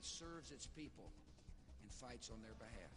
serves its people and fights on their behalf.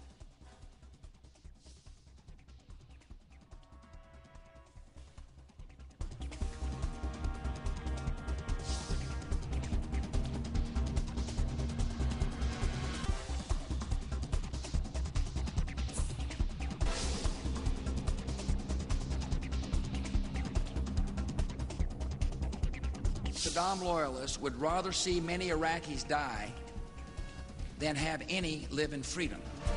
Saddam loyalists would rather see many Iraqis die than have any live in freedom.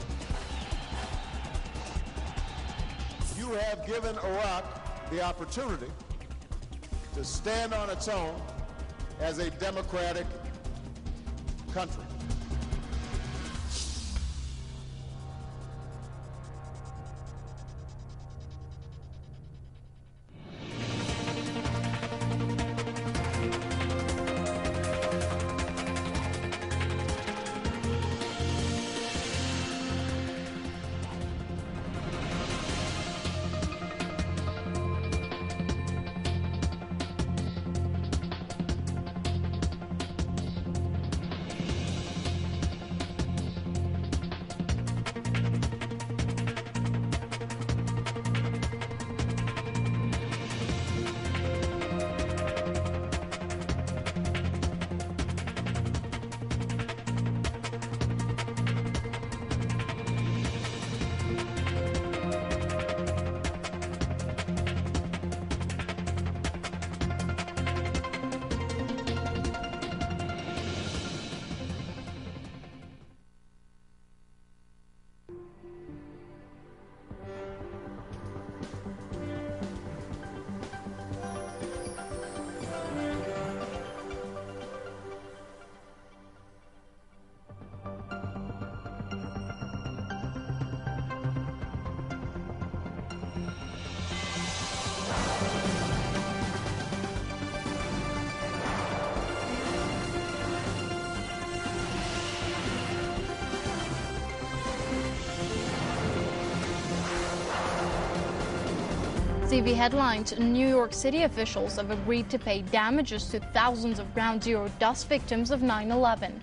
You have given Iraq the opportunity to stand on its own as a democratic country. TV headlines: New York City officials have agreed to pay damages to thousands of Ground Zero dust victims of 9/11.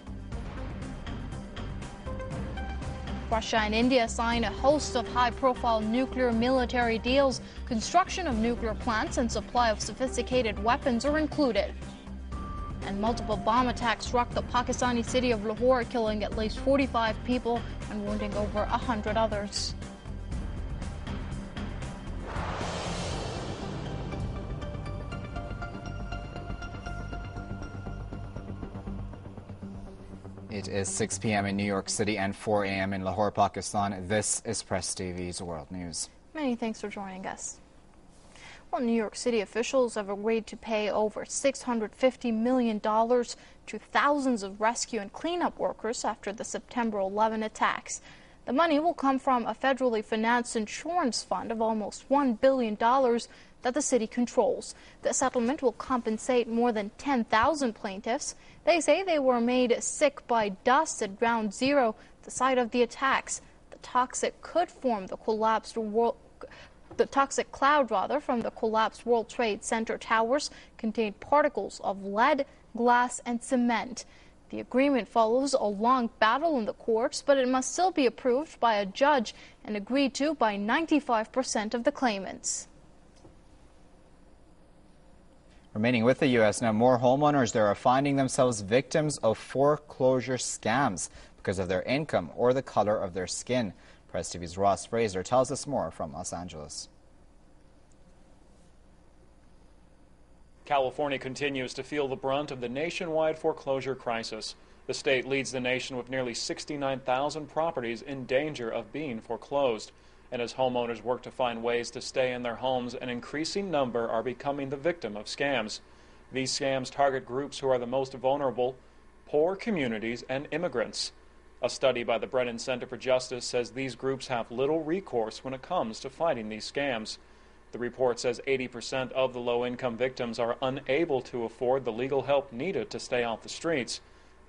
Russia and India sign a host of high-profile nuclear military deals. Construction of nuclear plants and supply of sophisticated weapons are included. And multiple bomb attacks struck the Pakistani city of Lahore, killing at least 45 people and wounding over 100 others. It is 6 p.m. in New York City and 4 a.m. in Lahore, Pakistan. This is Press TV's World News. Many thanks for joining us. Well, New York City officials have agreed to pay over $650 million to thousands of rescue and cleanup workers after the September 11 attacks. The money will come from a federally financed insurance fund of almost $1 billion that the city controls. The settlement will compensate more than 10,000 plaintiffs. They say they were made sick by dust at Ground Zero, the site of the attacks. The toxic cloud from the collapsed World Trade Center towers contained particles of lead, glass, and cement. The agreement follows a long battle in the courts, but it must still be approved by a judge and agreed to by 95% of the claimants. Remaining with the U.S. now, more homeowners there are finding themselves victims of foreclosure scams because of their income or the color of their skin. Press TV's Ross Fraser tells us more from Los Angeles. California continues to feel the brunt of the nationwide foreclosure crisis. The state leads the nation with nearly 69,000 properties in danger of being foreclosed. And as homeowners work to find ways to stay in their homes, an increasing number are becoming the victim of scams. These scams target groups who are the most vulnerable, poor communities, and immigrants. A study by the Brennan Center for Justice says these groups have little recourse when it comes to fighting these scams. The report says 80% of the low-income victims are unable to afford the legal help needed to stay off the streets.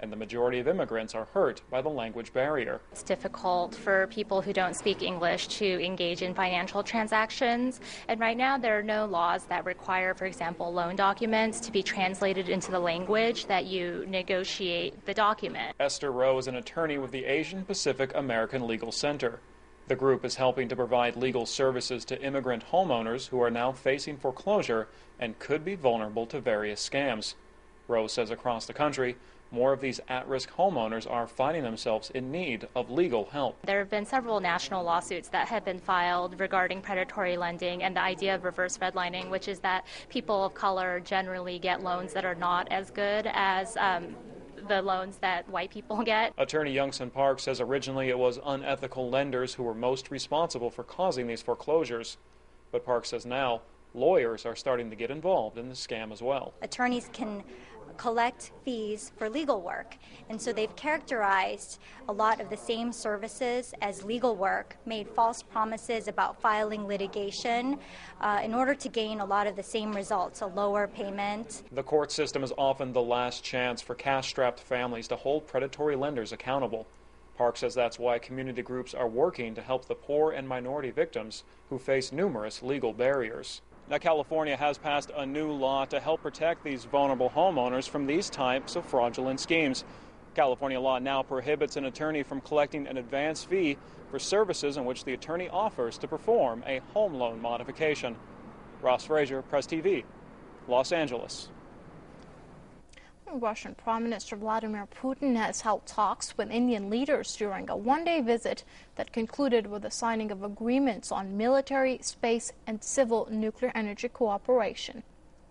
and the majority of immigrants are hurt by the language barrier. It's difficult for people who don't speak English to engage in financial transactions, and right now there are no laws that require, for example, loan documents to be translated into the language that you negotiate the document. Esther Rowe is an attorney with the Asian Pacific American Legal Center. The group is helping to provide legal services to immigrant homeowners who are now facing foreclosure and could be vulnerable to various scams. Rowe says across the country, more of these at-risk homeowners are finding themselves in need of legal help. There have been several national lawsuits that have been filed regarding predatory lending and the idea of reverse redlining, which is that people of color generally get loans that are not as good as the loans that white people get. Attorney Youngson Park says originally it was unethical lenders who were most responsible for causing these foreclosures. But Park says now lawyers are starting to get involved in the scam as well. Attorneys can collect fees for legal work, and so they've characterized a lot of the same services as legal work, made false promises about filing litigation in order to gain a lot of the same results, a lower payment. The court system is often the last chance for cash-strapped families to hold predatory lenders accountable. Park says that's why community groups are working to help the poor and minority victims who face numerous legal barriers. Now, California has passed a new law to help protect these vulnerable homeowners from these types of fraudulent schemes. California law now prohibits an attorney from collecting an advance fee for services in which the attorney offers to perform a home loan modification. Ross Frazier, Press TV, Los Angeles. Russian Prime Minister Vladimir Putin has held talks with Indian leaders during a one-day visit that concluded with the signing of agreements on military, space, and civil nuclear energy cooperation.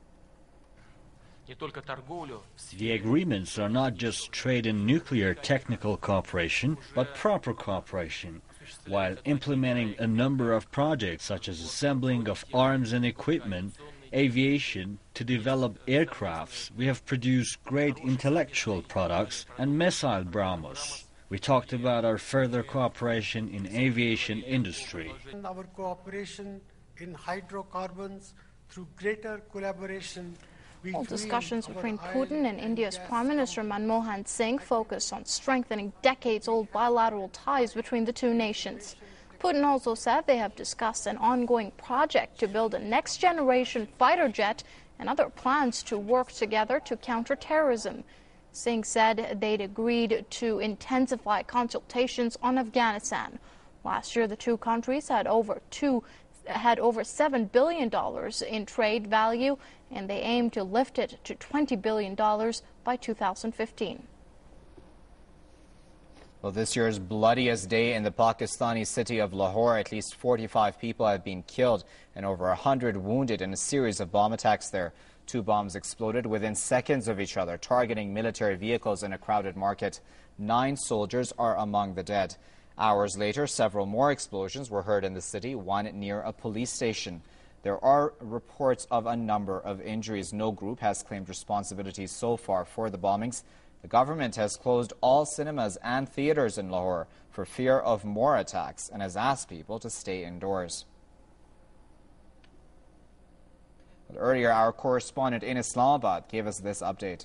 The agreements are not just trade and nuclear technical cooperation, but proper cooperation, while implementing a number of projects such as assembling of arms and equipment, aviation, to develop aircrafts. We have produced great intellectual products and missile BrahMos. We talked about our further cooperation in aviation industry. Our cooperation in hydrocarbons through greater collaboration. All discussions between Putin and India's Prime Minister Manmohan Singh focus on strengthening decades-old bilateral ties between the two nations. Putin also said they have discussed an ongoing project to build a next-generation fighter jet and other plans to work together to counter terrorism. Singh said they'd agreed to intensify consultations on Afghanistan. Last year, the two countries had over $7 billion in trade value, and they aim to lift it to $20 billion by 2015. Well, this year's bloodiest day in the Pakistani city of Lahore, at least 45 people have been killed and over 100 wounded in a series of bomb attacks there. 2 bombs exploded within seconds of each other, targeting military vehicles in a crowded market. 9 soldiers are among the dead. Hours later, several more explosions were heard in the city, one near a police station. There are reports of a number of injuries. No group has claimed responsibility so far for the bombings. The government has closed all cinemas and theaters in Lahore for fear of more attacks and has asked people to stay indoors. But earlier, our correspondent in Islamabad gave us this update.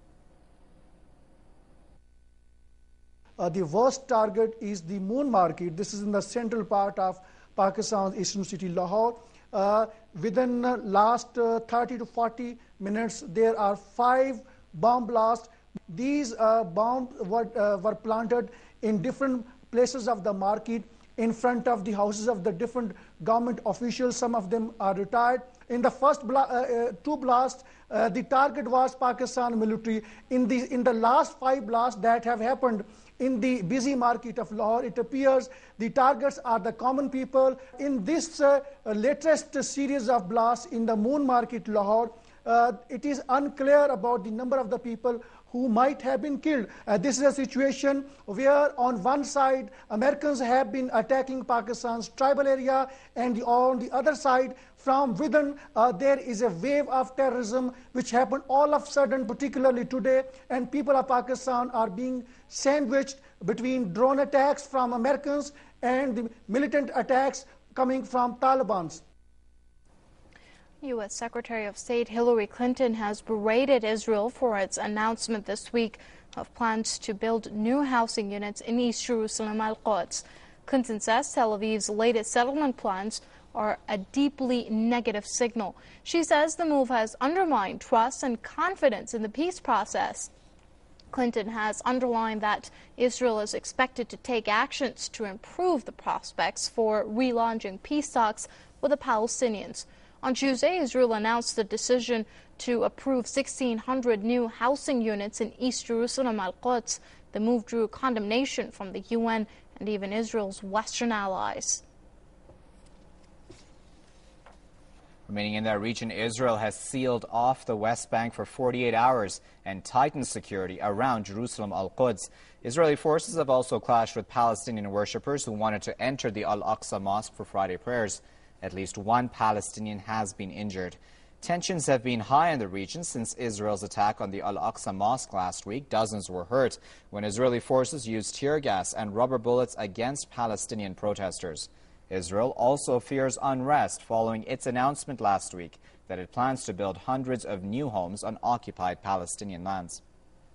The worst target is the Moon Market. This is in the central part of Pakistan's eastern city, Lahore. Within the last 30 to 40 minutes, there are 5 bomb blasts. These bombs were planted in different places of the market, in front of the houses of the different government officials. Some of them are retired. In the first 2 blasts, the target was Pakistan military. In the last 5 blasts that have happened in the busy market of Lahore, it appears the targets are the common people. In this latest series of blasts in the Moon Market, Lahore, it is unclear about the number of the people who might have been killed. This is a situation where on one side Americans have been attacking Pakistan's tribal area, and on the other side from within there is a wave of terrorism which happened all of a sudden, particularly today, and people of Pakistan are being sandwiched between drone attacks from Americans and the militant attacks coming from Taliban. U.S. Secretary of State Hillary Clinton has berated Israel for its announcement this week of plans to build new housing units in East Jerusalem Al-Quds. Clinton says Tel Aviv's latest settlement plans are a deeply negative signal. She says the move has undermined trust and confidence in the peace process. Clinton has underlined that Israel is expected to take actions to improve the prospects for relaunching peace talks with the Palestinians. On Tuesday, Israel announced the decision to approve 1,600 new housing units in East Jerusalem Al-Quds. The move drew condemnation from the UN and even Israel's Western allies. Remaining in that region, Israel has sealed off the West Bank for 48 hours and tightened security around Jerusalem Al-Quds. Israeli forces have also clashed with Palestinian worshippers who wanted to enter the Al-Aqsa Mosque for Friday prayers. At least one Palestinian has been injured. Tensions have been high in the region since Israel's attack on the Al-Aqsa Mosque last week. Dozens were hurt when Israeli forces used tear gas and rubber bullets against Palestinian protesters. Israel also fears unrest following its announcement last week that it plans to build hundreds of new homes on occupied Palestinian lands.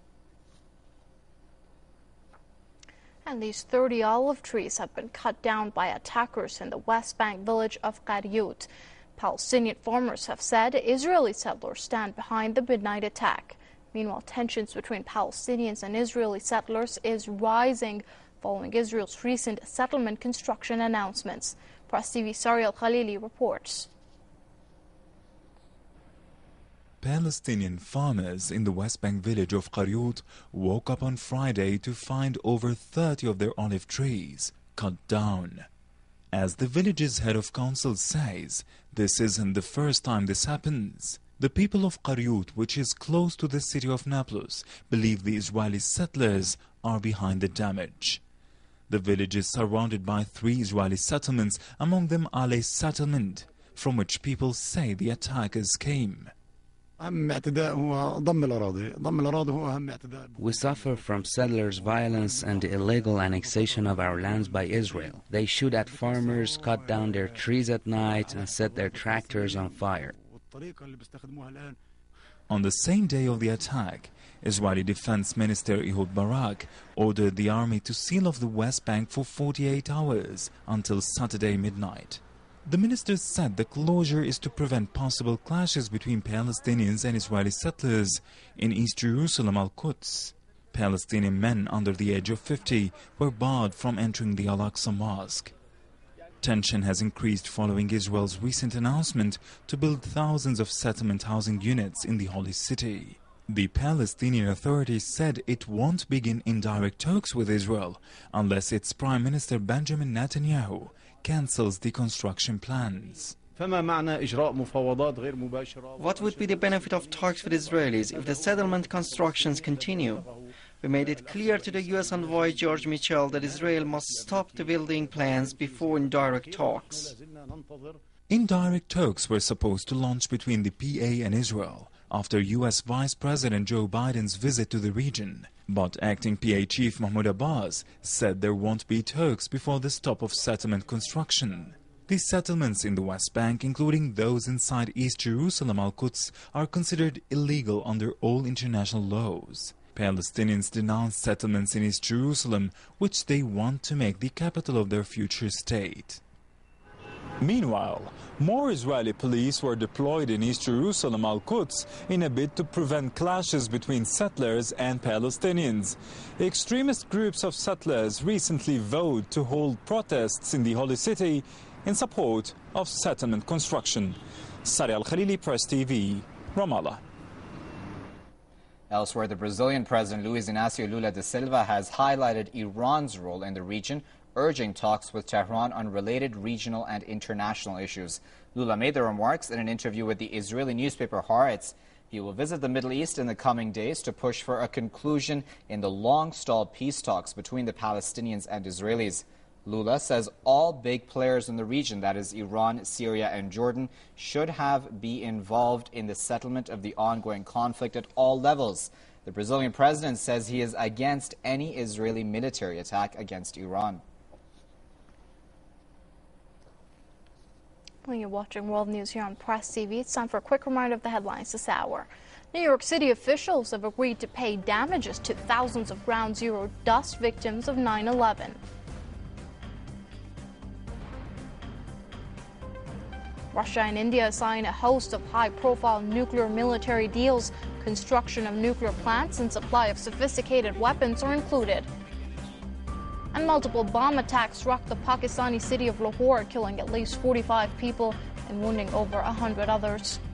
At least 30 olive trees have been cut down by attackers in the West Bank village of Qaryut. Palestinian farmers have said Israeli settlers stand behind the midnight attack. Meanwhile, tensions between Palestinians and Israeli settlers is rising following Israel's recent settlement construction announcements. Press TV's Sari Al-Khalili reports. Palestinian farmers in the West Bank village of Qaryut woke up on Friday to find over 30 of their olive trees cut down. As the village's head of council says, this isn't the first time this happens. The people of Qaryut, which is close to the city of Nablus, believe the Israeli settlers are behind the damage. The village is surrounded by 3 Israeli settlements, among them Alei settlement, from which people say the attackers came. We suffer from settlers' violence and the illegal annexation of our lands by Israel. They shoot at farmers, cut down their trees at night, and set their tractors on fire. On the same day of the attack, Israeli Defense Minister Ehud Barak ordered the army to seal off the West Bank for 48 hours until Saturday midnight. The minister said the closure is to prevent possible clashes between Palestinians and Israeli settlers in East Jerusalem Al-Quds. Palestinian men under the age of 50 were barred from entering the Al-Aqsa Mosque. Tension has increased following Israel's recent announcement to build thousands of settlement housing units in the Holy City. The Palestinian Authority said it won't begin indirect talks with Israel unless its Prime Minister Benjamin Netanyahu cancels the construction plans. What would be the benefit of talks with Israelis if the settlement constructions continue? We made it clear to the U.S. envoy George Mitchell that Israel must stop the building plans before indirect talks. Indirect talks were supposed to launch between the PA and Israel after U.S. Vice President Joe Biden's visit to the region. But acting PA Chief Mahmoud Abbas said there won't be talks before the stop of settlement construction. The settlements in the West Bank, including those inside East Jerusalem Al-Quds, are considered illegal under all international laws. Palestinians denounce settlements in East Jerusalem, which they want to make the capital of their future state. Meanwhile, more Israeli police were deployed in East Jerusalem Al-Quds in a bid to prevent clashes between settlers and Palestinians. Extremist groups of settlers recently vowed to hold protests in the Holy City in support of settlement construction. Sari Al-Khalili, Press TV, Ramallah. Elsewhere, the Brazilian President Luiz Inácio Lula da Silva has highlighted Iran's role in the region, urging talks with Tehran on related regional and international issues. Lula made the remarks in an interview with the Israeli newspaper Haaretz. He will visit the Middle East in the coming days to push for a conclusion in the long-stalled peace talks between the Palestinians and Israelis. Lula says all big players in the region, that is Iran, Syria and Jordan, should be involved in the settlement of the ongoing conflict at all levels. The Brazilian president says he is against any Israeli military attack against Iran. When you're watching World News here on Press TV, it's time for a quick reminder of the headlines this hour. New York City officials have agreed to pay damages to thousands of Ground Zero dust victims of 9/11. Russia and India sign a host of high-profile nuclear military deals. Construction of nuclear plants and supply of sophisticated weapons are included. And multiple bomb attacks struck the Pakistani city of Lahore, killing at least 45 people and wounding over 100 others.